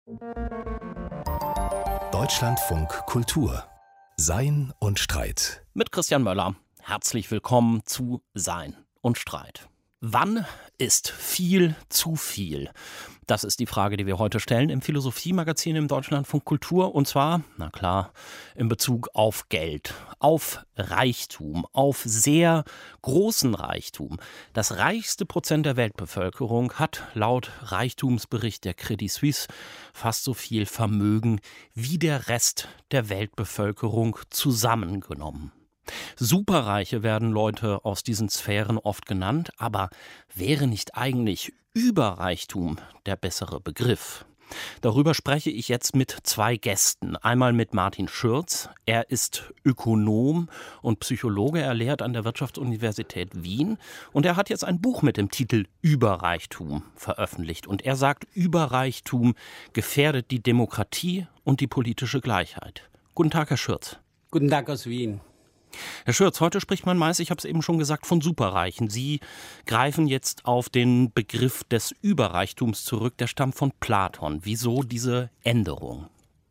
Deutschlandfunk Kultur. Sein und Streit. Mit Christian Möller. Herzlich willkommen zu Sein und Streit. Wann ist viel zu viel? Das ist die Frage, die wir heute stellen im Philosophiemagazin im Deutschlandfunk Kultur. Und zwar, na klar, in Bezug auf Geld, auf Reichtum, auf sehr großen Reichtum. Das reichste Prozent der Weltbevölkerung hat laut Reichtumsbericht der Credit Suisse fast so viel Vermögen wie der Rest der Weltbevölkerung zusammengenommen. Superreiche werden Leute aus diesen Sphären oft genannt, aber wäre nicht eigentlich Überreichtum der bessere Begriff? Darüber spreche ich jetzt mit zwei Gästen. Einmal mit Martin Schürz. Er ist Ökonom und Psychologe. Er lehrt an der Wirtschaftsuniversität Wien. Und er hat jetzt ein Buch mit dem Titel Überreichtum veröffentlicht. Und er sagt, Überreichtum gefährdet die Demokratie und die politische Gleichheit. Guten Tag, Herr Schürz. Guten Tag aus Wien. Herr Schürz, heute spricht man meist, ich habe es eben schon gesagt, von Superreichen. Sie greifen jetzt auf den Begriff des Überreichtums zurück, der stammt von Platon. Wieso diese Änderung?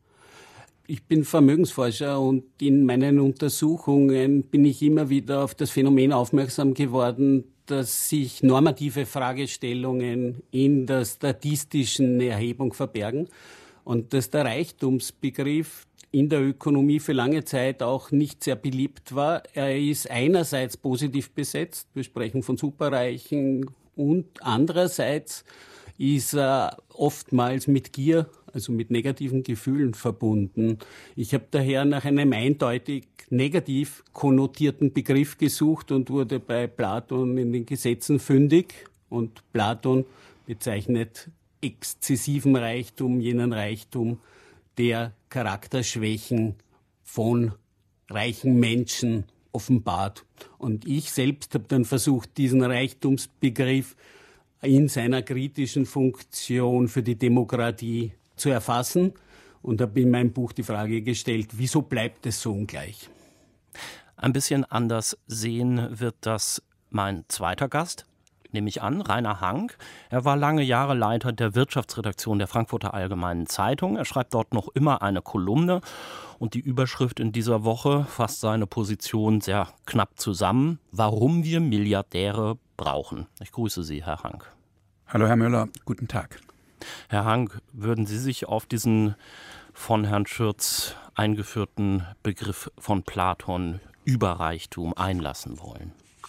Ich bin Vermögensforscher und in meinen Untersuchungen bin ich immer wieder auf das Phänomen aufmerksam geworden, dass sich normative Fragestellungen in der statistischen Erhebung verbergen und dass der Reichtumsbegriff in der Ökonomie für lange Zeit auch nicht sehr beliebt war. Er ist einerseits positiv besetzt, wir sprechen von Superreichen, und andererseits ist er oftmals mit Gier, also mit negativen Gefühlen verbunden. Ich habe daher nach einem eindeutig negativ konnotierten Begriff gesucht und wurde bei Platon in den Gesetzen fündig. Und Platon bezeichnet exzessiven Reichtum, jenen Reichtum, der Charakterschwächen von reichen Menschen offenbart. Und ich selbst habe dann versucht, diesen Reichtumsbegriff in seiner kritischen Funktion für die Demokratie zu erfassen und habe in meinem Buch die Frage gestellt, wieso bleibt es so ungleich? Ein bisschen anders sehen wird das mein zweiter Gast. Nehme ich an, Rainer Hank. Er war lange Jahre Leiter der Wirtschaftsredaktion der Frankfurter Allgemeinen Zeitung. Er schreibt dort noch immer eine Kolumne und die Überschrift in dieser Woche fasst seine Position sehr knapp zusammen: Warum wir Milliardäre brauchen. Ich grüße Sie, Herr Hank. Hallo, Herr Möller. Guten Tag. Herr Hank, würden Sie sich auf diesen von Herrn Schürz eingeführten Begriff von Platon Überreichtum einlassen wollen?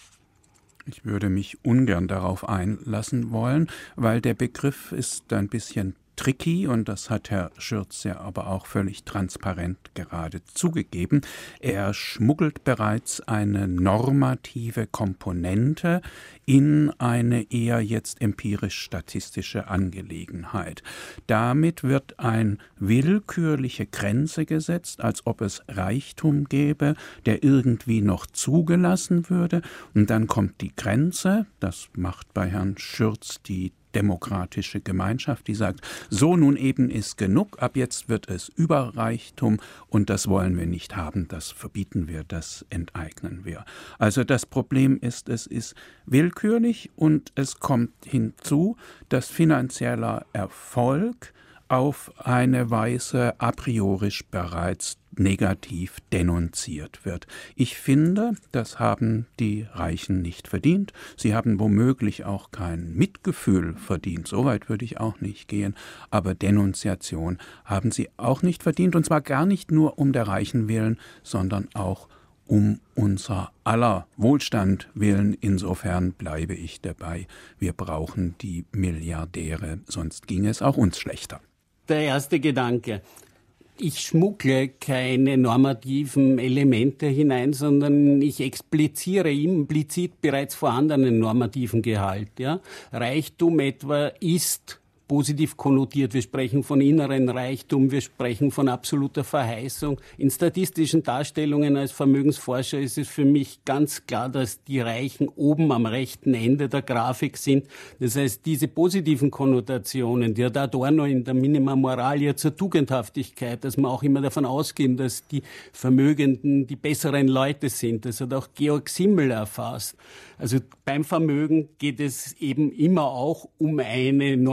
Ich würde mich ungern darauf einlassen wollen, weil der Begriff ist ein bisschen tricky und das hat Herr Schürz ja aber auch völlig transparent gerade zugegeben. Er schmuggelt bereits eine normative Komponente in eine eher jetzt empirisch-statistische Angelegenheit. Damit wird eine willkürliche Grenze gesetzt, als ob es Reichtum gäbe, der irgendwie noch zugelassen würde. Und dann kommt die Grenze, das macht bei Herrn Schürz die demokratische Gemeinschaft, die sagt, so nun eben ist genug, ab jetzt wird es Überreichtum und das wollen wir nicht haben, das verbieten wir, das enteignen wir. Also das Problem ist, es ist willkürlich und es kommt hinzu, dass finanzieller Erfolg auf eine Weise a priori bereits negativ denunziert wird. Ich finde, das haben die Reichen nicht verdient. Sie haben womöglich auch kein Mitgefühl verdient. So weit würde ich auch nicht gehen. Aber Denunziation haben sie auch nicht verdient. Und zwar gar nicht nur um der Reichen willen, sondern auch um unser aller Wohlstand willen. Insofern bleibe ich dabei. Wir brauchen die Milliardäre, sonst ginge es auch uns schlechter. Der erste Gedanke. Ich schmuggle keine normativen Elemente hinein, sondern ich expliziere implizit bereits vorhandenen normativen Gehalt. Ja? Reichtum etwa ist positiv konnotiert. Wir sprechen von inneren Reichtum, wir sprechen von absoluter Verheißung. In statistischen Darstellungen als Vermögensforscher ist es für mich ganz klar, dass die Reichen oben am rechten Ende der Grafik sind. Das heißt, diese positiven Konnotationen, die hat Adorno in der Minima Moralia zur Tugendhaftigkeit, dass man auch immer davon ausgehen, dass die Vermögenden die besseren Leute sind. Das hat auch Georg Simmel erfasst. Also beim Vermögen geht es eben immer auch um eine normative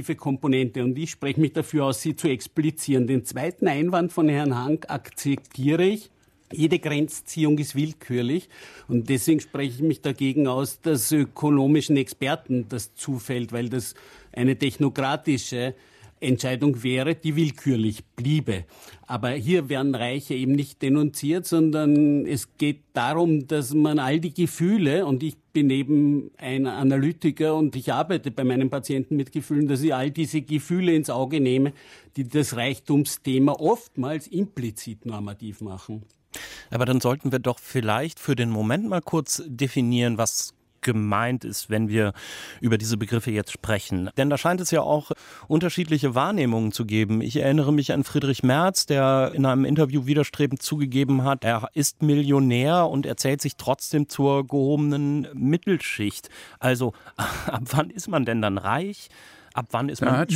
normative Komponente und ich spreche mich dafür aus, sie zu explizieren. Den zweiten Einwand von Herrn Hank akzeptiere ich. Jede Grenzziehung ist willkürlich und deswegen spreche ich mich dagegen aus, dass ökonomischen Experten das zufällt, weil das eine technokratische Entscheidung wäre, die willkürlich bliebe. Aber hier werden Reiche eben nicht denunziert, sondern es geht darum, dass man all die Gefühle, und ich bin eben ein Analytiker und ich arbeite bei meinen Patienten mit Gefühlen, dass ich all diese Gefühle ins Auge nehme, die das Reichtumsthema oftmals implizit normativ machen. Aber dann sollten wir doch vielleicht für den Moment mal kurz definieren, was gemeint ist, wenn wir über diese Begriffe jetzt sprechen. Denn da scheint es ja auch unterschiedliche Wahrnehmungen zu geben. Ich erinnere mich an Friedrich Merz, der in einem Interview widerstrebend zugegeben hat, er ist Millionär und er zählt sich trotzdem zur gehobenen Mittelschicht. Also ab wann ist man denn dann reich? Ab wann ist man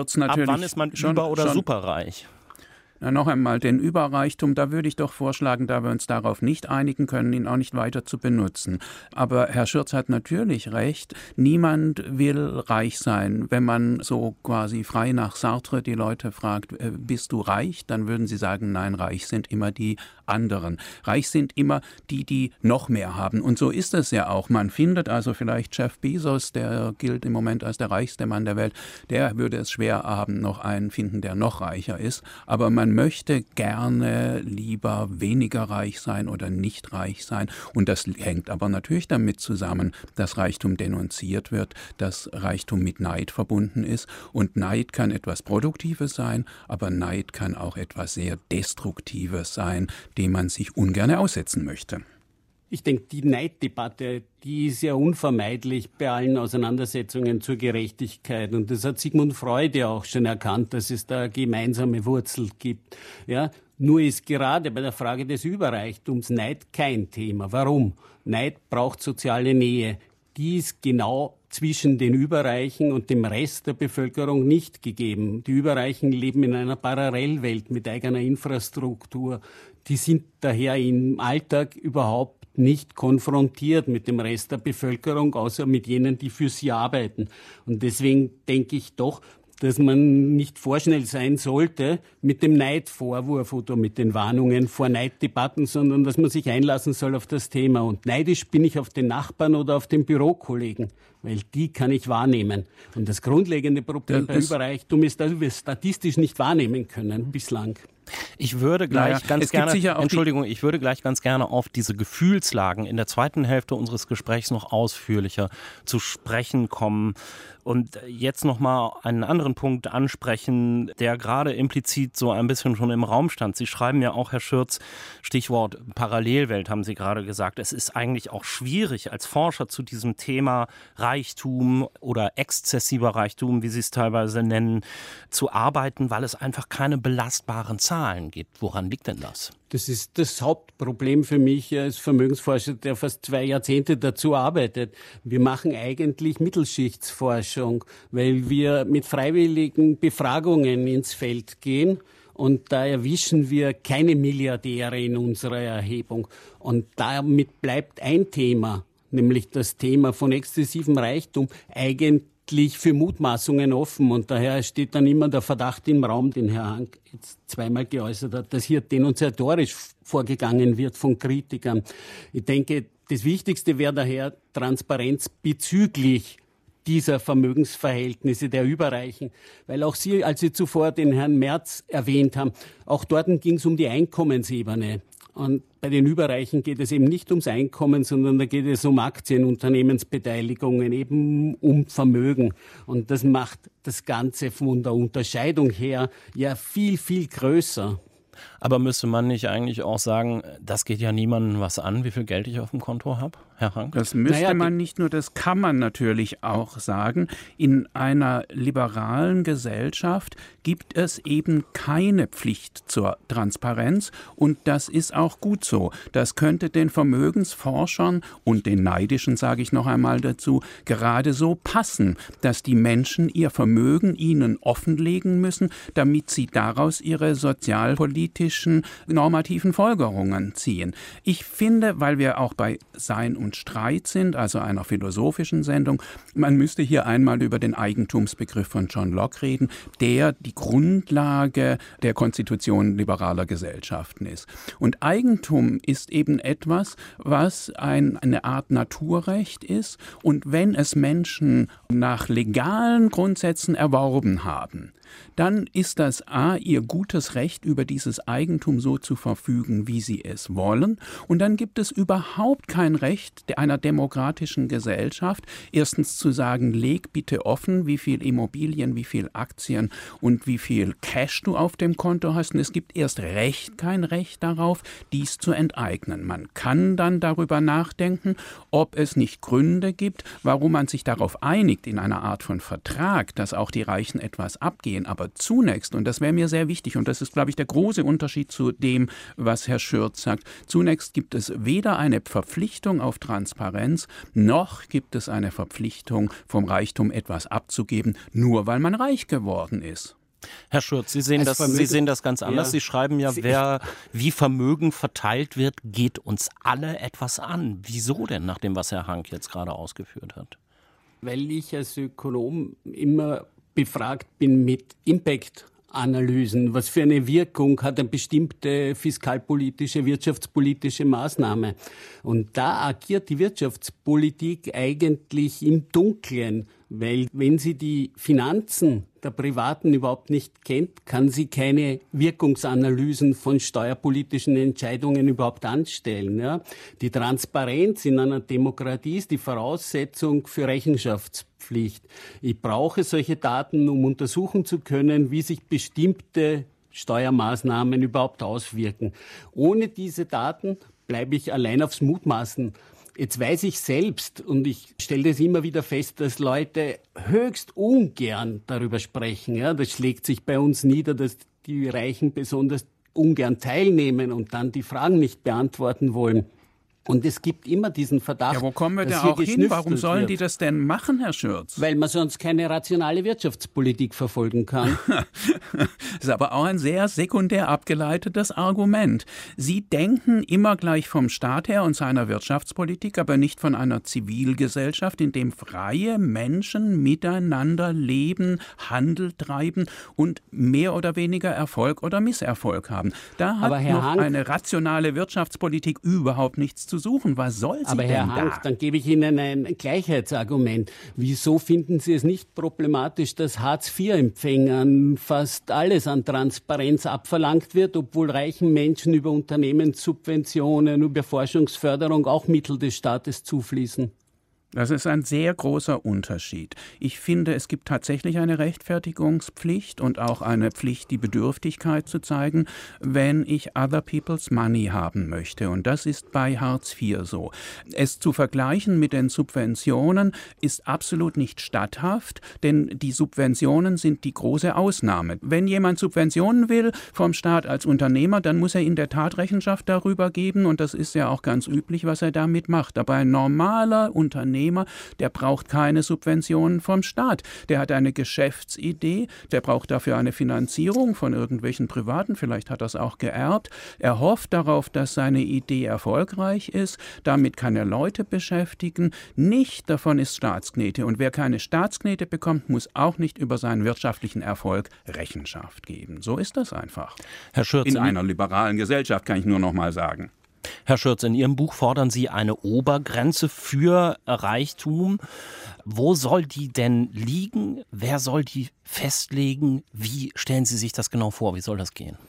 über- oder superreich? Na, noch einmal, den Überreichtum, da würde ich doch vorschlagen, da wir uns darauf nicht einigen können, ihn auch nicht weiter zu benutzen. Aber Herr Schürz hat natürlich recht, niemand will reich sein. Wenn man so quasi frei nach Sartre die Leute fragt, bist du reich? Dann würden sie sagen, nein, reich sind immer die anderen. Reich sind immer die, die noch mehr haben. Und so ist es ja auch. Man findet also vielleicht Jeff Bezos, der gilt im Moment als der reichste Mann der Welt, der würde es schwer haben, noch einen finden, der noch reicher ist. Aber man möchte gerne lieber weniger reich sein oder nicht reich sein. Und das hängt aber natürlich damit zusammen, dass Reichtum denunziert wird, dass Reichtum mit Neid verbunden ist. Und Neid kann etwas Produktives sein, aber Neid kann auch etwas sehr Destruktives sein, dem man sich ungern aussetzen möchte. Ich denke, die Neiddebatte, die ist ja unvermeidlich bei allen Auseinandersetzungen zur Gerechtigkeit. Und das hat Sigmund Freud ja auch schon erkannt, dass es da eine gemeinsame Wurzel gibt. Ja, nur ist gerade bei der Frage des Überreichtums Neid kein Thema. Warum? Neid braucht soziale Nähe. Die ist genau zwischen den Überreichen und dem Rest der Bevölkerung nicht gegeben. Die Überreichen leben in einer Parallelwelt mit eigener Infrastruktur. Die sind daher im Alltag überhaupt nicht konfrontiert mit dem Rest der Bevölkerung, außer mit jenen, die für sie arbeiten. Und deswegen denke ich doch, dass man nicht vorschnell sein sollte mit dem Neidvorwurf oder mit den Warnungen vor Neiddebatten, sondern dass man sich einlassen soll auf das Thema. Und neidisch bin ich auf den Nachbarn oder auf den Bürokollegen, weil die kann ich wahrnehmen. Und das grundlegende Problem bei Überreichtum ist, dass wir statistisch nicht wahrnehmen können bislang. Ich würde gleich ganz gerne auf diese Gefühlslagen in der zweiten Hälfte unseres Gesprächs noch ausführlicher zu sprechen kommen und jetzt nochmal einen anderen Punkt ansprechen, der gerade implizit so ein bisschen schon im Raum stand. Sie schreiben ja auch, Herr Schürz, Stichwort Parallelwelt haben Sie gerade gesagt. Es ist eigentlich auch schwierig, als Forscher zu diesem Thema Reichtum oder exzessiver Reichtum, wie Sie es teilweise nennen, zu arbeiten, weil es einfach keine belastbaren Zahlen gibt. Woran liegt denn das? Das ist das Hauptproblem für mich als Vermögensforscher, der fast 2 Jahrzehnte dazu arbeitet. Wir machen eigentlich Mittelschichtsforschung, weil wir mit freiwilligen Befragungen ins Feld gehen. Und da erwischen wir keine Milliardäre in unserer Erhebung. Und damit bleibt ein Thema, nämlich das Thema von exzessivem Reichtum, eigentlich für Mutmaßungen offen. Und daher steht dann immer der Verdacht im Raum, den Herr Hank jetzt zweimal geäußert hat, dass hier denunziatorisch vorgegangen wird von Kritikern. Ich denke, das Wichtigste wäre daher Transparenz bezüglich dieser Vermögensverhältnisse der Überreichen. Weil auch Sie, als Sie zuvor den Herrn Merz erwähnt haben, auch dort ging es um die Einkommensebene. Und bei den Überreichen geht es eben nicht ums Einkommen, sondern da geht es um Aktien, Unternehmensbeteiligungen, eben um Vermögen. Und das macht das Ganze von der Unterscheidung her ja viel, viel größer. Aber müsste man nicht eigentlich auch sagen, das geht ja niemandem was an, wie viel Geld ich auf dem Konto habe, Herr Hank? Das müsste man nicht nur, das kann man natürlich auch sagen. In einer liberalen Gesellschaft gibt es eben keine Pflicht zur Transparenz und das ist auch gut so. Das könnte den Vermögensforschern und den Neidischen, sage ich noch einmal dazu, gerade so passen, dass die Menschen ihr Vermögen ihnen offenlegen müssen, damit sie daraus ihre sozialpolitischen normativen Folgerungen ziehen. Ich finde, weil wir auch bei Sein und und Streit sind, also einer philosophischen Sendung. Man müsste hier einmal über den Eigentumsbegriff von John Locke reden, der die Grundlage der Konstitution liberaler Gesellschaften ist. Und Eigentum ist eben etwas, was eine Art Naturrecht ist. Und wenn es Menschen nach legalen Grundsätzen erworben haben, dann ist das A, ihr gutes Recht, über dieses Eigentum so zu verfügen, wie sie es wollen. Und dann gibt es überhaupt kein Recht einer demokratischen Gesellschaft, erstens zu sagen, leg bitte offen, wie viel Immobilien, wie viel Aktien und wie viel Cash du auf dem Konto hast. Und es gibt erst recht kein Recht darauf, dies zu enteignen. Man kann dann darüber nachdenken, ob es nicht Gründe gibt, warum man sich darauf einigt, in einer Art von Vertrag, dass auch die Reichen etwas abgehen. Aber zunächst, und das wäre mir sehr wichtig, und das ist, glaube ich, der große Unterschied zu dem, was Herr Schürz sagt, zunächst gibt es weder eine Verpflichtung auf Transparenz, noch gibt es eine Verpflichtung, vom Reichtum etwas abzugeben, nur weil man reich geworden ist. Herr Schürz, Sie sehen das ganz anders. Ja. Sie schreiben ja, wie Vermögen verteilt wird, geht uns alle etwas an. Wieso denn, nach dem, was Herr Hank jetzt gerade ausgeführt hat? Weil ich als Ökonom immer befragt bin mit Impact-Analysen. Was für eine Wirkung hat eine bestimmte fiskalpolitische, wirtschaftspolitische Maßnahme? Und da agiert die Wirtschaftspolitik eigentlich im Dunkeln, weil wenn sie die Finanzen der Privaten überhaupt nicht kennt, kann sie keine Wirkungsanalysen von steuerpolitischen Entscheidungen überhaupt anstellen. Ja? Die Transparenz in einer Demokratie ist die Voraussetzung für Rechenschaftspflicht. Ich brauche solche Daten, um untersuchen zu können, wie sich bestimmte Steuermaßnahmen überhaupt auswirken. Ohne diese Daten bleibe ich allein aufs Mutmaßen. Jetzt weiß ich selbst, und ich stelle das immer wieder fest, dass Leute höchst ungern darüber sprechen. Ja, das schlägt sich bei uns nieder, dass die Reichen besonders ungern teilnehmen und dann die Fragen nicht beantworten wollen. Und es gibt immer diesen Verdacht, ja, wo kommen wir da auch hin? Warum sollen die das denn machen, Herr Schürz? Weil man sonst keine rationale Wirtschaftspolitik verfolgen kann. Das ist aber auch ein sehr sekundär abgeleitetes Argument. Sie denken immer gleich vom Staat her und seiner Wirtschaftspolitik, aber nicht von einer Zivilgesellschaft, in dem freie Menschen miteinander leben, Handel treiben und mehr oder weniger Erfolg oder Misserfolg haben. Da hat eine rationale Wirtschaftspolitik überhaupt nichts zu suchen. Was soll sie aber denn Herr Hank, dann gebe ich Ihnen ein Gleichheitsargument. Wieso finden Sie es nicht problematisch, dass Hartz-IV-Empfängern fast alles an Transparenz abverlangt wird, obwohl reichen Menschen über Unternehmenssubventionen, über Forschungsförderung auch Mittel des Staates zufließen? Das ist ein sehr großer Unterschied. Ich finde, es gibt tatsächlich eine Rechtfertigungspflicht und auch eine Pflicht, die Bedürftigkeit zu zeigen, wenn ich other people's money haben möchte. Und das ist bei Hartz IV so. Es zu vergleichen mit den Subventionen ist absolut nicht statthaft, denn die Subventionen sind die große Ausnahme. Wenn jemand Subventionen will vom Staat als Unternehmer, dann muss er in der Tat Rechenschaft darüber geben und das ist ja auch ganz üblich, was er damit macht. Aber ein normaler Unternehmer, der braucht keine Subventionen vom Staat. Der hat eine Geschäftsidee, der braucht dafür eine Finanzierung von irgendwelchen Privaten, vielleicht hat er es auch geerbt. Er hofft darauf, dass seine Idee erfolgreich ist, damit kann er Leute beschäftigen. Nicht davon ist Staatsknete. Und wer keine Staatsknete bekommt, muss auch nicht über seinen wirtschaftlichen Erfolg Rechenschaft geben. So ist das einfach. Herr Schürz, in einer liberalen Gesellschaft, kann ich nur noch mal sagen. Herr Schürz, in Ihrem Buch fordern Sie eine Obergrenze für Reichtum. Wo soll die denn liegen? Wer soll die festlegen? Wie stellen Sie sich das genau vor? Wie soll das gehen?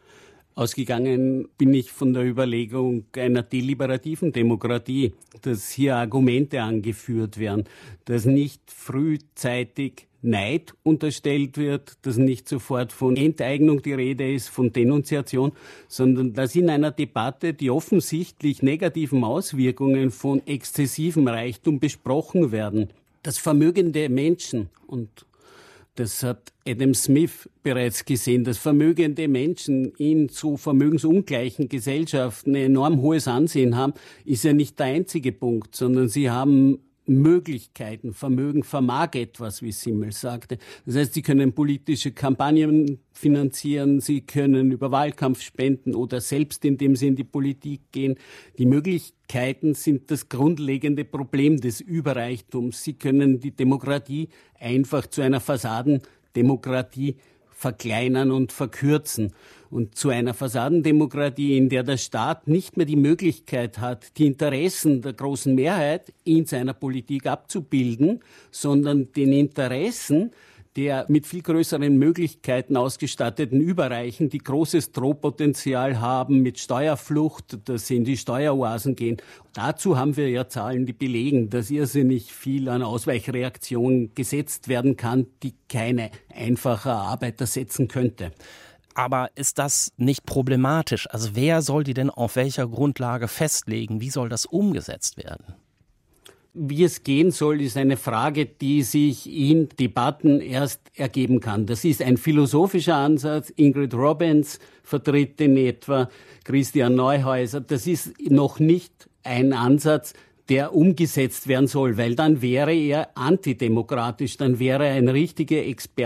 Ausgegangen bin ich von der Überlegung einer deliberativen Demokratie, dass hier Argumente angeführt werden, dass nicht frühzeitig Neid unterstellt wird, dass nicht sofort von Enteignung die Rede ist, von Denunziation, sondern dass in einer Debatte die offensichtlich negativen Auswirkungen von exzessivem Reichtum besprochen werden. Dass vermögende Menschen, und das hat Adam Smith bereits gesehen, dass vermögende Menschen in so vermögensungleichen Gesellschaften ein enorm hohes Ansehen haben, ist ja nicht der einzige Punkt, sondern sie haben Möglichkeiten. Vermögen vermag etwas, wie Simmel sagte. Das heißt, sie können politische Kampagnen finanzieren, sie können über Wahlkampf spenden oder selbst, indem sie in die Politik gehen. Die Möglichkeiten sind das grundlegende Problem des Überreichtums. Sie können die Demokratie einfach zu einer Fassadendemokratie verkleinern und verkürzen. Und zu einer Fassadendemokratie, in der der Staat nicht mehr die Möglichkeit hat, die Interessen der großen Mehrheit in seiner Politik abzubilden, sondern den Interessen der mit viel größeren Möglichkeiten ausgestatteten Überreichen, die großes Drohpotenzial haben mit Steuerflucht, dass sie in die Steueroasen gehen. Dazu haben wir ja Zahlen, die belegen, dass irrsinnig viel an Ausweichreaktionen gesetzt werden kann, die keine einfache Arbeit ersetzen könnte. Aber ist das nicht problematisch? Also wer soll die denn auf welcher Grundlage festlegen? Wie soll das umgesetzt werden? Wie es gehen soll, ist eine Frage, die sich in Debatten erst ergeben kann. Das ist ein philosophischer Ansatz. Ingrid Robbins vertritt den etwa, Christian Neuhäuser. Das ist noch nicht ein Ansatz, der umgesetzt werden soll, weil dann wäre er antidemokratisch, dann wäre eine richtige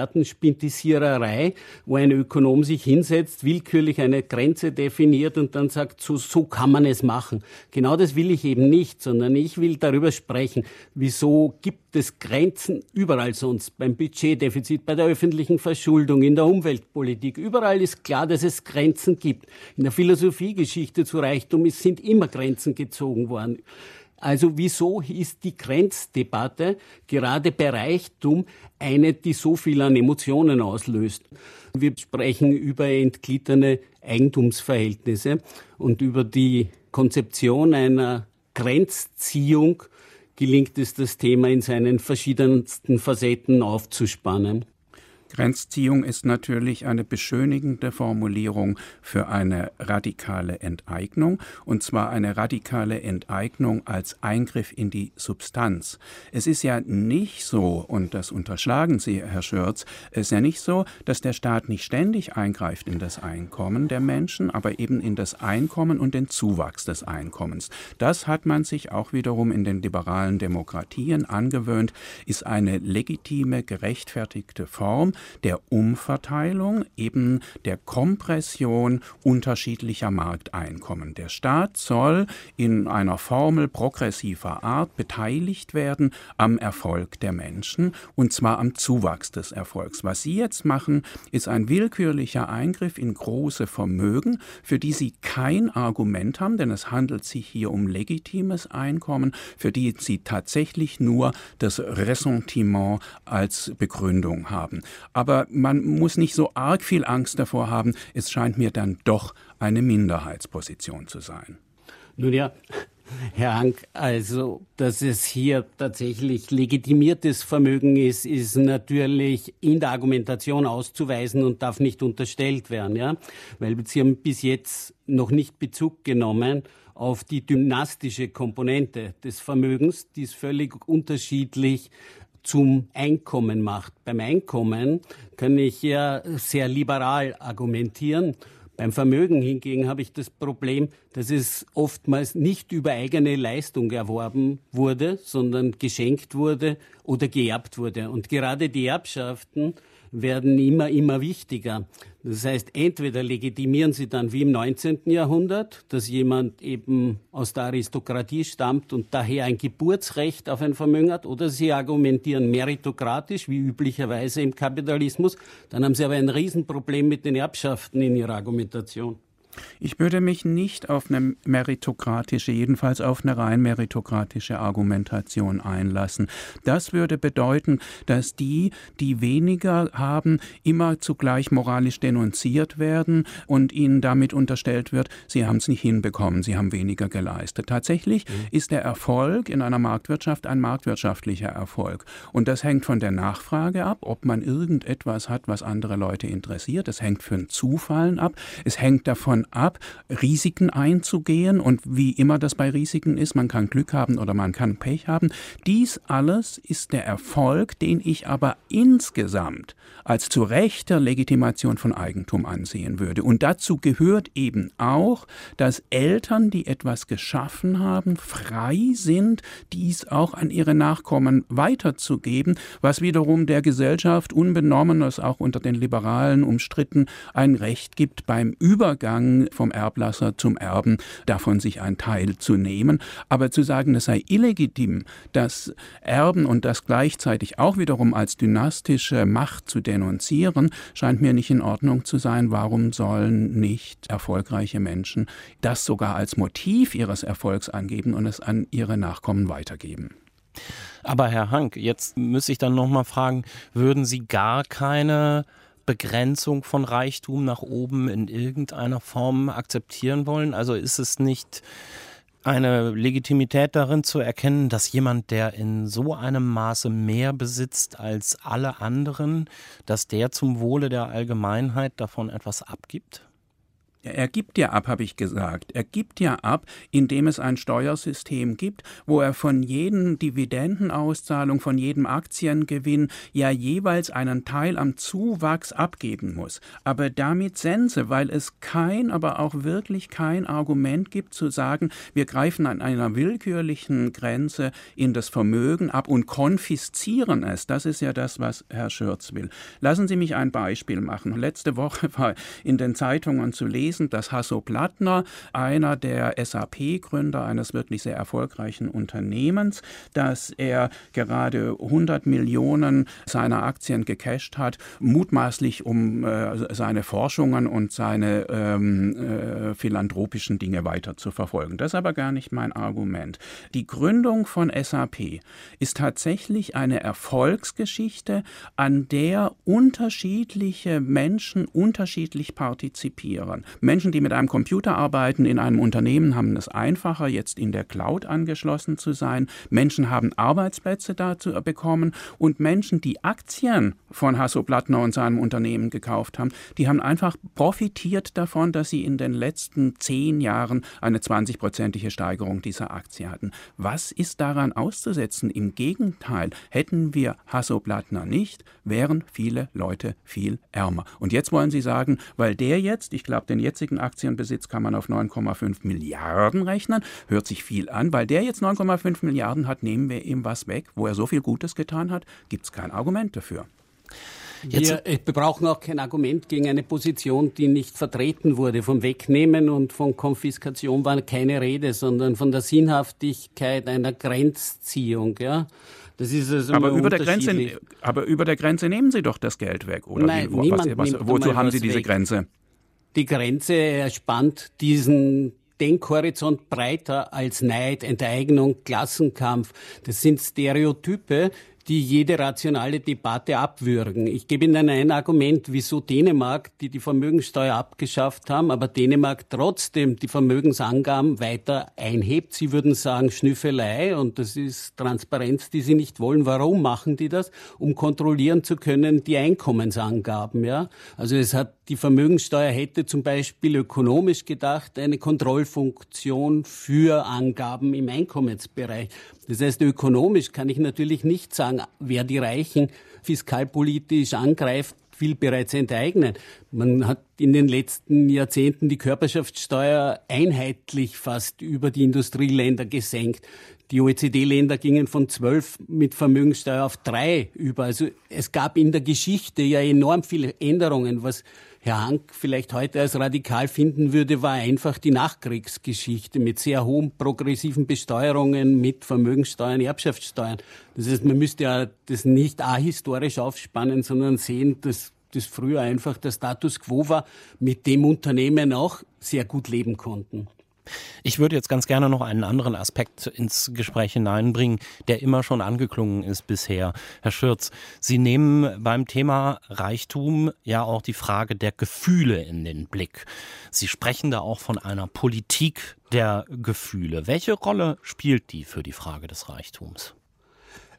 Expertenspintisiererei, wo ein Ökonom sich hinsetzt, willkürlich eine Grenze definiert und dann sagt, so kann man es machen. Genau das will ich eben nicht, sondern ich will darüber sprechen, wieso gibt es Grenzen überall sonst, beim Budgetdefizit, bei der öffentlichen Verschuldung, in der Umweltpolitik. Überall ist klar, dass es Grenzen gibt. In der Philosophiegeschichte zu Reichtum sind immer Grenzen gezogen worden. Also wieso ist die Grenzdebatte gerade bei Reichtum eine, die so viel an Emotionen auslöst? Wir sprechen über entgliedene Eigentumsverhältnisse und über die Konzeption einer Grenzziehung gelingt es, das Thema in seinen verschiedensten Facetten aufzuspannen. Grenzziehung ist natürlich eine beschönigende Formulierung für eine radikale Enteignung, und zwar eine radikale Enteignung als Eingriff in die Substanz. Es ist ja nicht so, und das unterschlagen Sie, Herr Schürz, es ist ja nicht so, dass der Staat nicht ständig eingreift in das Einkommen der Menschen, aber eben in das Einkommen und den Zuwachs des Einkommens. Das hat man sich auch wiederum in den liberalen Demokratien angewöhnt, ist eine legitime, gerechtfertigte Form der Umverteilung, eben der Kompression unterschiedlicher Markteinkommen. Der Staat soll in einer Formel progressiver Art beteiligt werden am Erfolg der Menschen, und zwar am Zuwachs des Erfolgs. Was Sie jetzt machen, ist ein willkürlicher Eingriff in große Vermögen, für die Sie kein Argument haben, denn es handelt sich hier um legitimes Einkommen, für die Sie tatsächlich nur das Ressentiment als Begründung haben. Aber man muss nicht so arg viel Angst davor haben, es scheint mir dann doch eine Minderheitsposition zu sein. Nun ja, Herr Hank, also, dass es hier tatsächlich legitimiertes Vermögen ist, ist natürlich in der Argumentation auszuweisen und darf nicht unterstellt werden, ja, weil Sie haben bis jetzt noch nicht Bezug genommen auf die dynastische Komponente des Vermögens, die ist völlig unterschiedlich zum Einkommen macht. Beim Einkommen kann ich ja sehr liberal argumentieren. Beim Vermögen hingegen habe ich das Problem, dass es oftmals nicht über eigene Leistung erworben wurde, sondern geschenkt wurde oder geerbt wurde. Und gerade die Erbschaften werden immer wichtiger. Das heißt, entweder legitimieren sie dann wie im 19. Jahrhundert, dass jemand eben aus der Aristokratie stammt und daher ein Geburtsrecht auf ein Vermögen hat, oder sie argumentieren meritokratisch, wie üblicherweise im Kapitalismus. Dann haben sie aber ein Riesenproblem mit den Erbschaften in ihrer Argumentation. Ich würde mich nicht auf eine meritokratische, jedenfalls auf eine rein meritokratische Argumentation einlassen. Das würde bedeuten, dass die weniger haben, immer zugleich moralisch denunziert werden und ihnen damit unterstellt wird, sie haben es nicht hinbekommen, sie haben weniger geleistet. Tatsächlich ist der Erfolg in einer Marktwirtschaft ein marktwirtschaftlicher Erfolg. Und das hängt von der Nachfrage ab, ob man irgendetwas hat, was andere Leute interessiert. Es hängt von Zufallen ab. Es hängt davon davon ab, Risiken einzugehen. Und wie immer das bei Risiken ist, man kann Glück haben oder man kann Pech haben. Dies alles ist der Erfolg, den ich aber insgesamt als zu Recht Legitimation von Eigentum ansehen würde. Und dazu gehört eben auch, dass Eltern, die etwas geschaffen haben, frei sind, dies auch an ihre Nachkommen weiterzugeben, was wiederum der Gesellschaft unbenommen, das auch unter den Liberalen umstritten, ein Recht gibt, beim Übergang vom Erblasser zum Erben davon sich einen Teil zu nehmen. Aber zu sagen, es sei illegitim, das Erben und das gleichzeitig auch wiederum als dynastische Macht zu denunzieren, scheint mir nicht in Ordnung zu sein. Warum sollen nicht erfolgreiche Menschen das sogar als Motiv ihres Erfolgs angeben und es an ihre Nachkommen weitergeben? Aber Herr Hank, jetzt müsste ich dann nochmal fragen, würden Sie gar keine Begrenzung von Reichtum nach oben in irgendeiner Form akzeptieren wollen? Also ist es nicht eine Legitimität darin zu erkennen, dass jemand, der in so einem Maße mehr besitzt als alle anderen, dass der zum Wohle der Allgemeinheit davon etwas abgibt? Er gibt ja ab, habe ich gesagt. Er gibt ja ab, indem es ein Steuersystem gibt, wo er von jedem Dividendenauszahlung, von jedem Aktiengewinn ja jeweils einen Teil am Zuwachs abgeben muss. Aber damit Sense, weil es aber auch wirklich kein Argument gibt zu sagen, wir greifen an einer willkürlichen Grenze in das Vermögen ab und konfiszieren es. Das ist ja das, was Herr Schürz will. Lassen Sie mich ein Beispiel machen. Letzte Woche war in den Zeitungen zu lesen, dass Hasso Plattner, einer der SAP-Gründer eines wirklich sehr erfolgreichen Unternehmens, dass er gerade 100 Millionen seiner Aktien gecasht hat, mutmaßlich um seine Forschungen und seine philanthropischen Dinge weiter zu verfolgen. Das ist aber gar nicht mein Argument. Die Gründung von SAP ist tatsächlich eine Erfolgsgeschichte, an der unterschiedliche Menschen unterschiedlich partizipieren. Menschen, die mit einem Computer arbeiten in einem Unternehmen, haben es einfacher, jetzt in der Cloud angeschlossen zu sein. Menschen haben Arbeitsplätze dazu bekommen und Menschen, die Aktien von Hasso Plattner und seinem Unternehmen gekauft haben, die haben einfach profitiert davon, dass sie in den letzten 10 Jahren eine 20-prozentige Steigerung dieser Aktie hatten. Was ist daran auszusetzen? Im Gegenteil, hätten wir Hasso Plattner nicht, wären viele Leute viel ärmer. Und jetzt wollen Sie sagen, weil der jetzt, ich glaube, den jetzigen Aktienbesitz kann man auf 9,5 Milliarden rechnen. Hört sich viel an. Weil der jetzt 9,5 Milliarden hat, nehmen wir ihm was weg, wo er so viel Gutes getan hat, gibt es kein Argument dafür. Wir brauchen auch kein Argument gegen eine Position, die nicht vertreten wurde. Vom Wegnehmen und von Konfiskation war keine Rede, sondern von der Sinnhaftigkeit einer Grenzziehung. Ja? Das ist also aber über der Grenze nehmen Sie doch das Geld weg, oder? Nein, wozu haben Sie diese Grenze? Die Grenze erspannt diesen Denkhorizont breiter als Neid, Enteignung, Klassenkampf. Das sind Stereotype, die jede rationale Debatte abwürgen. Ich gebe Ihnen ein Argument, wieso Dänemark, die Vermögenssteuer abgeschafft haben, aber Dänemark trotzdem die Vermögensangaben weiter einhebt. Sie würden sagen Schnüffelei und das ist Transparenz, die sie nicht wollen. Warum machen die das? Um kontrollieren zu können die Einkommensangaben. Ja? Also die Vermögenssteuer hätte zum Beispiel ökonomisch gedacht eine Kontrollfunktion für Angaben im Einkommensbereich. Das heißt, ökonomisch kann ich natürlich nicht sagen, wer die Reichen fiskalpolitisch angreift, will bereits enteignen. Man hat in den letzten Jahrzehnten die Körperschaftssteuer einheitlich fast über die Industrieländer gesenkt. Die OECD-Länder gingen von 12 mit Vermögenssteuer auf 3 über. Also es gab in der Geschichte ja enorm viele Änderungen. Was Herr Hank vielleicht heute als radikal finden würde, war einfach die Nachkriegsgeschichte mit sehr hohen progressiven Besteuerungen, mit Vermögenssteuern, Erbschaftssteuern. Das heißt, man müsste ja das nicht ahistorisch aufspannen, sondern sehen, dass das früher einfach der Status quo war, mit dem Unternehmen auch sehr gut leben konnten. Ich würde jetzt ganz gerne noch einen anderen Aspekt ins Gespräch hineinbringen, der immer schon angeklungen ist bisher. Herr Schürz, Sie nehmen beim Thema Reichtum ja auch die Frage der Gefühle in den Blick. Sie sprechen da auch von einer Politik der Gefühle. Welche Rolle spielt die für die Frage des Reichtums?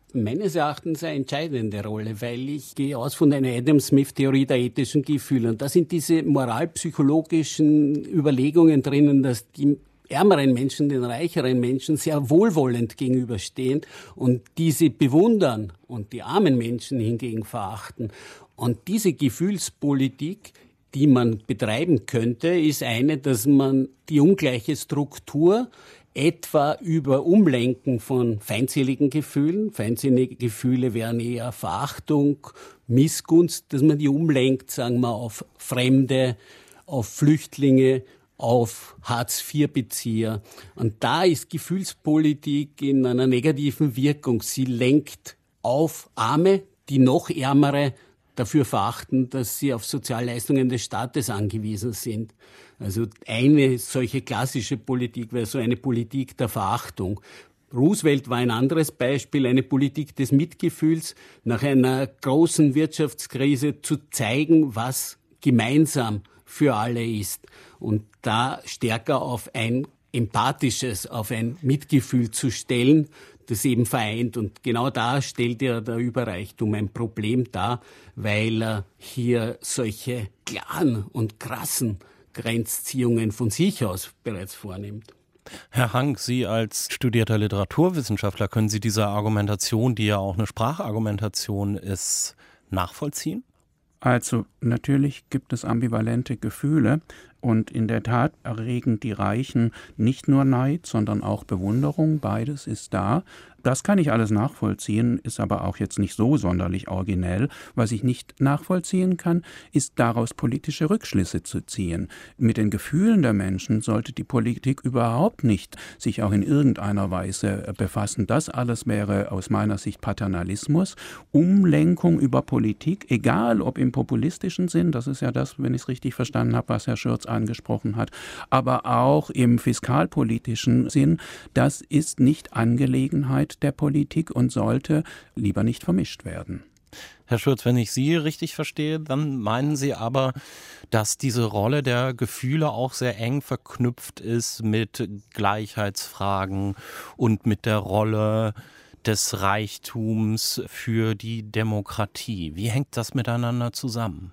meines Erachtens eine entscheidende Rolle, weil ich gehe aus von einer Adam Smith-Theorie der ethischen Gefühle. Und da sind diese moralpsychologischen Überlegungen drinnen, dass die ärmeren Menschen den reicheren Menschen sehr wohlwollend gegenüberstehen und diese bewundern und die armen Menschen hingegen verachten. Und diese Gefühlspolitik, die man betreiben könnte, ist eine, dass man die ungleiche Struktur etwa über Umlenken von feindseligen Gefühlen, feindselige Gefühle wären eher Verachtung, Missgunst, dass man die umlenkt, sagen wir, auf Fremde, auf Flüchtlinge, auf Hartz-IV-Bezieher. Und da ist Gefühlspolitik in einer negativen Wirkung. Sie lenkt auf Arme, die noch Ärmere dafür verachten, dass sie auf Sozialleistungen des Staates angewiesen sind. Also eine solche klassische Politik wäre so eine Politik der Verachtung. Roosevelt war ein anderes Beispiel, eine Politik des Mitgefühls, nach einer großen Wirtschaftskrise zu zeigen, was gemeinsam für alle ist. Und da stärker auf ein empathisches, auf ein Mitgefühl zu stellen, das eben vereint. Und genau da stellt ja der Überreichtum ein Problem dar, weil er hier solche klaren und krassen Grenzziehungen von sich aus bereits vornimmt. Herr Hank, Sie als studierter Literaturwissenschaftler, können Sie diese Argumentation, die ja auch eine Sprachargumentation ist, nachvollziehen? Also natürlich gibt es ambivalente Gefühle und in der Tat erregen die Reichen nicht nur Neid, sondern auch Bewunderung. Beides ist da. Das kann ich alles nachvollziehen, ist aber auch jetzt nicht so sonderlich originell. Was ich nicht nachvollziehen kann, ist daraus politische Rückschlüsse zu ziehen. Mit den Gefühlen der Menschen sollte die Politik überhaupt nicht sich auch in irgendeiner Weise befassen. Das alles wäre aus meiner Sicht Paternalismus, Umlenkung über Politik, egal ob im populistischen Sinn, das ist ja das, wenn ich es richtig verstanden habe, was Herr Schürz angesprochen hat, aber auch im fiskalpolitischen Sinn. Das ist nicht Angelegenheit der Politik und sollte lieber nicht vermischt werden. Herr Schürz, wenn ich Sie richtig verstehe, dann meinen Sie aber, dass diese Rolle der Gefühle auch sehr eng verknüpft ist mit Gleichheitsfragen und mit der Rolle des Reichtums für die Demokratie. Wie hängt das miteinander zusammen?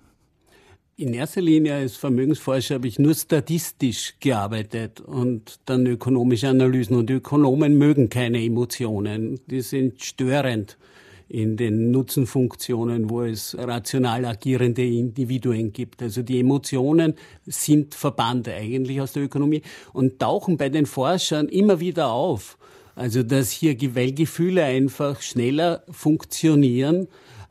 In erster Linie als Vermögensforscher habe ich nur statistisch gearbeitet und dann ökonomische Analysen. Und Ökonomen mögen keine Emotionen. Die sind störend in den Nutzenfunktionen, wo es rational agierende Individuen gibt. Also die Emotionen sind verbannt eigentlich aus der Ökonomie und tauchen bei den Forschern immer wieder auf. Also dass hier weil Gefühle einfach schneller funktionieren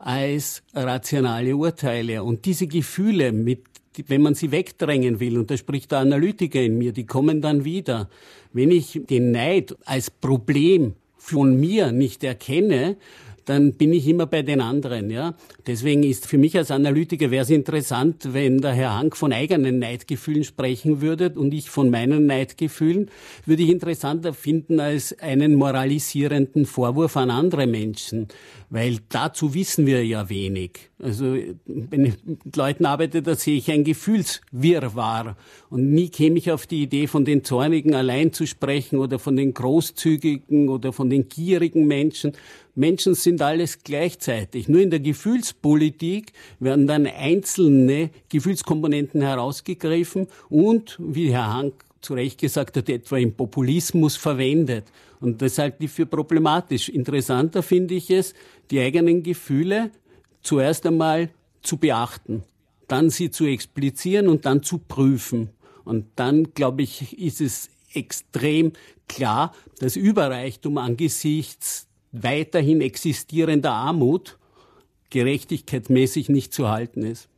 als rationale Urteile. Und diese Gefühle, wenn man sie wegdrängen will, und da spricht der Analytiker in mir, die kommen dann wieder. Wenn ich den Neid als Problem von mir nicht erkenne, dann bin ich immer bei den anderen, ja. Deswegen ist für mich als Analytiker wäre es interessant, wenn der Herr Hank von eigenen Neidgefühlen sprechen würde und ich von meinen Neidgefühlen, würde ich interessanter finden als einen moralisierenden Vorwurf an andere Menschen, weil dazu wissen wir ja wenig. Also wenn ich mit Leuten arbeite, da sehe ich ein Gefühlswirrwarr und nie käme ich auf die Idee, von den Zornigen allein zu sprechen oder von den Großzügigen oder von den gierigen Menschen. Menschen sind alles gleichzeitig. Nur in der Gefühlspolitik werden dann einzelne Gefühlskomponenten herausgegriffen und, wie Herr Hank zu Recht gesagt hat, etwa im Populismus verwendet. Und das halte ich für problematisch. Interessanter finde ich es, die eigenen Gefühle zuerst einmal zu beachten, dann sie zu explizieren und dann zu prüfen. Und dann, glaube ich, ist es extrem klar, dass Überreichtum angesichts weiterhin existierender Armut gerechtigkeitsmäßig nicht zu halten ist.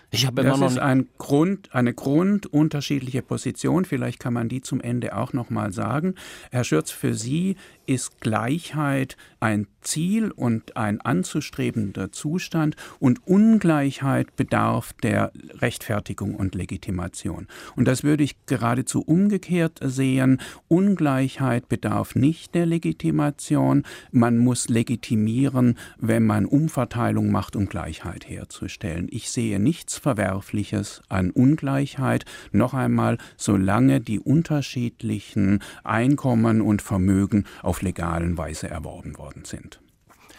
Das ist eine grundunterschiedliche Position. Vielleicht kann man die zum Ende auch noch mal sagen. Herr Schürz, für Sie ist Gleichheit ein Ziel und ein anzustrebender Zustand und Ungleichheit bedarf der Rechtfertigung und Legitimation. Und das würde ich geradezu umgekehrt sehen. Ungleichheit bedarf nicht der Legitimation. Man muss legitimieren, wenn man Umverteilung macht, um Gleichheit herzustellen. Ich sehe nichts Verwerfliches an Ungleichheit. Noch einmal, solange die unterschiedlichen Einkommen und Vermögen auf legalen Weise erworben worden sind.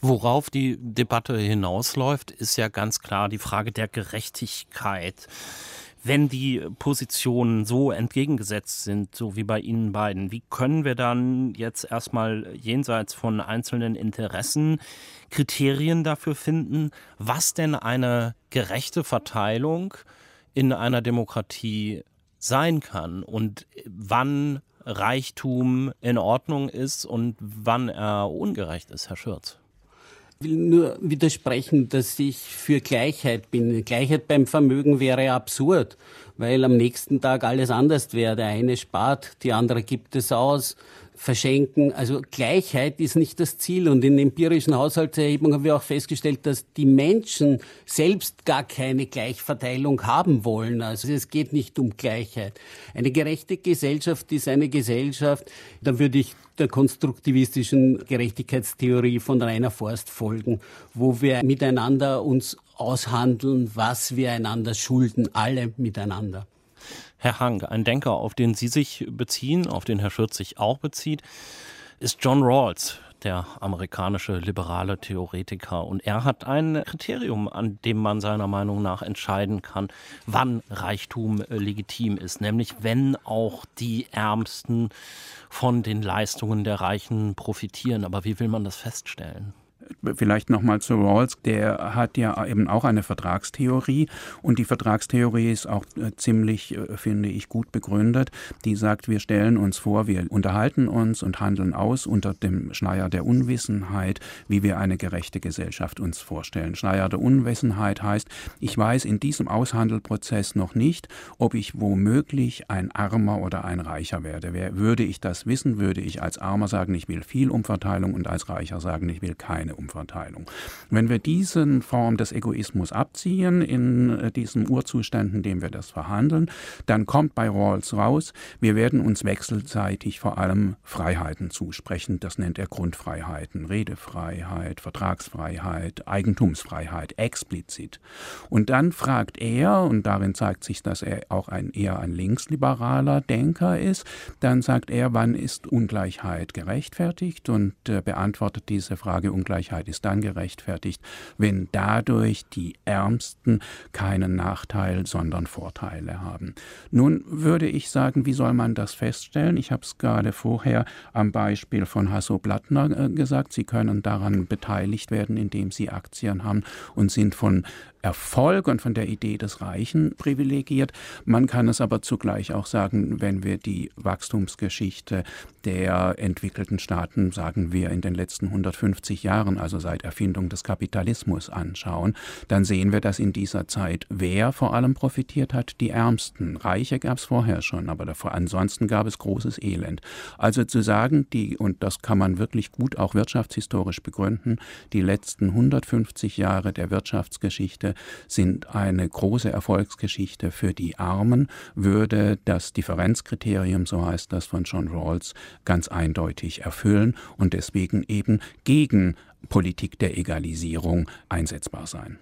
Worauf die Debatte hinausläuft, ist ja ganz klar die Frage der Gerechtigkeit. Wenn die Positionen so entgegengesetzt sind, so wie bei Ihnen beiden, wie können wir dann jetzt erstmal jenseits von einzelnen Interessen Kriterien dafür finden, was denn eine gerechte Verteilung in einer Demokratie sein kann und wann Reichtum in Ordnung ist und wann er ungerecht ist, Herr Schürz? Ich will nur widersprechen, dass ich für Gleichheit bin. Gleichheit beim Vermögen wäre absurd, weil am nächsten Tag alles anders wäre. Der eine spart, die andere gibt es aus, verschenken. Also Gleichheit ist nicht das Ziel. Und in empirischen Haushaltserhebungen haben wir auch festgestellt, dass die Menschen selbst gar keine Gleichverteilung haben wollen. Also es geht nicht um Gleichheit. Eine gerechte Gesellschaft ist eine Gesellschaft, da würde ich der konstruktivistischen Gerechtigkeitstheorie von Rainer Forst folgen, wo wir miteinander uns aushandeln, was wir einander schulden, alle miteinander. Herr Hank, ein Denker, auf den Sie sich beziehen, auf den Herr Schürz sich auch bezieht, ist John Rawls, der amerikanische liberale Theoretiker. Und er hat ein Kriterium, an dem man seiner Meinung nach entscheiden kann, wann Reichtum legitim ist. Nämlich wenn auch die Ärmsten von den Leistungen der Reichen profitieren. Aber wie will man das feststellen? Vielleicht nochmal zu Rawls, der hat ja eben auch eine Vertragstheorie und die Vertragstheorie ist auch ziemlich, finde ich, gut begründet. Die sagt, wir stellen uns vor, wir unterhalten uns und handeln aus unter dem Schleier der Unwissenheit, wie wir eine gerechte Gesellschaft uns vorstellen. Schleier der Unwissenheit heißt, ich weiß in diesem Aushandelprozess noch nicht, ob ich womöglich ein Armer oder ein Reicher werde. Würde ich das wissen, würde ich als Armer sagen, ich will viel Umverteilung und als Reicher sagen, ich will keine Umverteilung. Wenn wir diese Form des Egoismus abziehen in diesem Urzustand, in dem wir das verhandeln, dann kommt bei Rawls raus, wir werden uns wechselseitig vor allem Freiheiten zusprechen. Das nennt er Grundfreiheiten, Redefreiheit, Vertragsfreiheit, Eigentumsfreiheit, explizit. Und dann fragt er, und darin zeigt sich, dass er auch eher ein linksliberaler Denker ist, dann sagt er, wann ist Ungleichheit gerechtfertigt und beantwortet diese Frage, Ungleichheit ist dann gerechtfertigt, wenn dadurch die Ärmsten keinen Nachteil, sondern Vorteile haben. Nun würde ich sagen, wie soll man das feststellen? Ich habe es gerade vorher am Beispiel von Hasso-Plattner gesagt. Sie können daran beteiligt werden, indem Sie Aktien haben und sind von Erfolg und von der Idee des Reichen privilegiert. Man kann es aber zugleich auch sagen, wenn wir die Wachstumsgeschichte der entwickelten Staaten, sagen wir, in den letzten 150 Jahren, also seit Erfindung des Kapitalismus anschauen, dann sehen wir, dass in dieser Zeit wer vor allem profitiert hat? Die Ärmsten. Reiche gab es vorher schon, aber ansonsten gab es großes Elend. Also zu sagen, und das kann man wirklich gut auch wirtschaftshistorisch begründen, die letzten 150 Jahre der Wirtschaftsgeschichte sind eine große Erfolgsgeschichte für die Armen, würde das Differenzkriterium, so heißt das von John Rawls, ganz eindeutig erfüllen und deswegen eben gegen Politik der Egalisierung einsetzbar sein.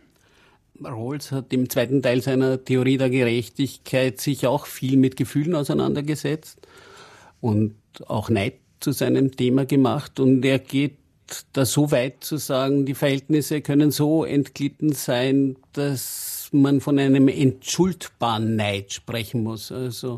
Rawls hat im zweiten Teil seiner Theorie der Gerechtigkeit sich auch viel mit Gefühlen auseinandergesetzt und auch Neid zu seinem Thema gemacht. Und er geht da so weit zu sagen, die Verhältnisse können so entglitten sein, dass man von einem entschuldbaren Neid sprechen muss. Also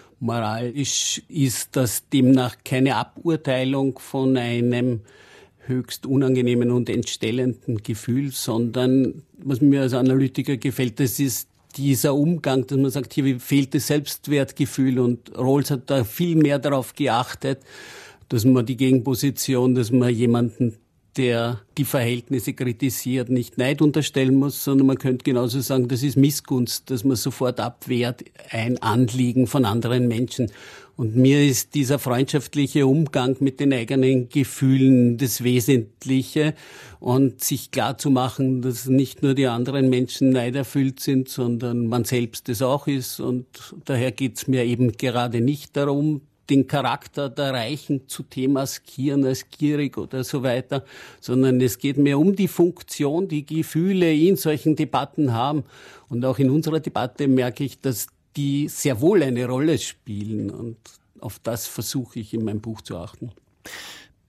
moralisch ist das demnach keine Aburteilung von einem höchst unangenehmen und entstellenden Gefühl, sondern, was mir als Analytiker gefällt, das ist dieser Umgang, dass man sagt, hier fehlt das Selbstwertgefühl, und Rawls hat da viel mehr darauf geachtet, dass man die Gegenposition, dass man jemanden, der die Verhältnisse kritisiert, nicht Neid unterstellen muss, sondern man könnte genauso sagen, das ist Missgunst, dass man sofort abwehrt, ein Anliegen von anderen Menschen. Und mir ist dieser freundschaftliche Umgang mit den eigenen Gefühlen das Wesentliche, und sich klar zu machen, dass nicht nur die anderen Menschen neiderfüllt sind, sondern man selbst es auch ist. Und daher geht's mir eben gerade nicht darum, den Charakter der Reichen zu demaskieren als gierig oder so weiter, sondern es geht mir um die Funktion, die Gefühle in solchen Debatten haben. Und auch in unserer Debatte merke ich, dass die sehr wohl eine Rolle spielen, und auf das versuche ich in meinem Buch zu achten.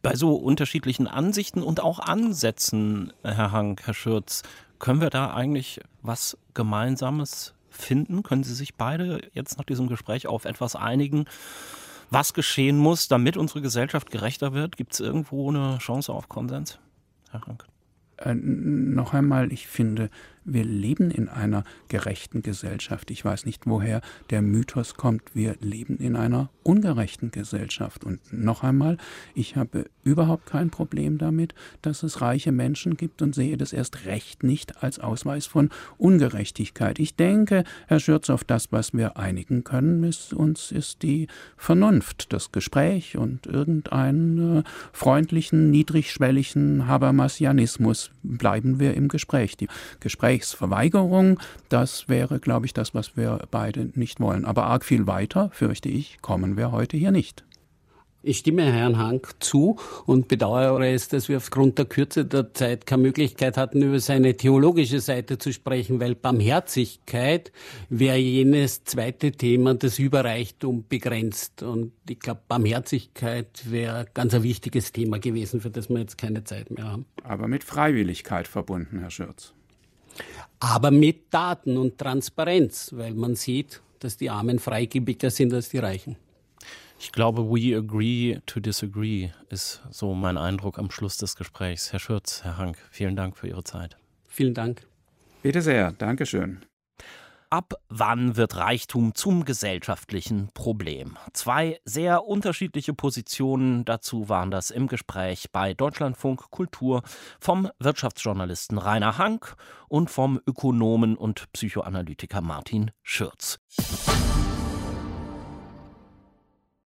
Bei so unterschiedlichen Ansichten und auch Ansätzen, Herr Hank, Herr Schürz, können wir da eigentlich was Gemeinsames finden? Können Sie sich beide jetzt nach diesem Gespräch auf etwas einigen, was geschehen muss, damit unsere Gesellschaft gerechter wird? Gibt es irgendwo eine Chance auf Konsens, Herr Hank? Noch einmal, ich finde, wir leben in einer gerechten Gesellschaft. Ich weiß nicht, woher der Mythos kommt, wir leben in einer ungerechten Gesellschaft. Und noch einmal, ich habe überhaupt kein Problem damit, dass es reiche Menschen gibt und sehe das erst recht nicht als Ausweis von Ungerechtigkeit. Ich denke, Herr Schürz, auf das, was wir einigen können, ist die Vernunft, das Gespräch und irgendeinen freundlichen, niedrigschwelligen Habermasianismus. Bleiben wir im Gespräch. Die Gesprächsverweigerung, das wäre, glaube ich, das, was wir beide nicht wollen. Aber arg viel weiter, fürchte ich, kommen wir heute hier nicht. Ich stimme Herrn Hank zu und bedauere es, dass wir aufgrund der Kürze der Zeit keine Möglichkeit hatten, über seine theologische Seite zu sprechen, weil Barmherzigkeit wäre jenes zweite Thema, das Überreichtum begrenzt. Und ich glaube, Barmherzigkeit wäre ganz ein wichtiges Thema gewesen, für das wir jetzt keine Zeit mehr haben. Aber mit Freiwilligkeit verbunden, Herr Schürz. Aber mit Daten und Transparenz, weil man sieht, dass die Armen freigebiger sind als die Reichen. Ich glaube, we agree to disagree ist so mein Eindruck am Schluss des Gesprächs. Herr Schürz, Herr Hank, vielen Dank für Ihre Zeit. Vielen Dank. Bitte sehr, Dankeschön. Ab wann wird Reichtum zum gesellschaftlichen Problem? 2 sehr unterschiedliche Positionen dazu waren das im Gespräch bei Deutschlandfunk Kultur vom Wirtschaftsjournalisten Rainer Hank und vom Ökonomen und Psychoanalytiker Martin Schürz.